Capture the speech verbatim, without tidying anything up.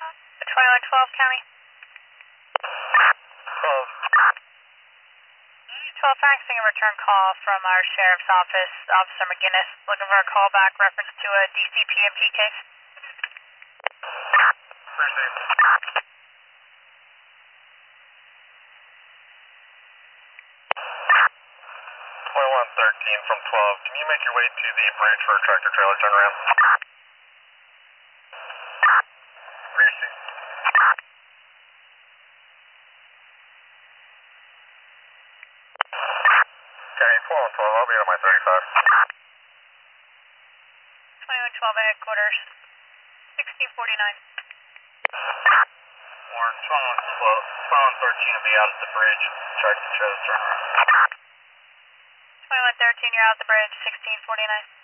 twenty-one twelve County. twelve. twelve faxing a return call from our sheriff's office, Officer McGinnis, looking for a callback reference to a D C P M P case. Received. twenty-one thirteen from twelve. Can you make your way to the bridge for a tractor trailer turnaround? Received. Okay, twenty-one twelve. I'll be at my thirty-five. twenty-one twelve at headquarters, sixteen forty-nine. Warren, twenty-one twelve. twenty-one thirteen will be out at the bridge. Tractor trailer turnaround. twenty-one thirteen, you're out the bridge, sixteen forty-nine.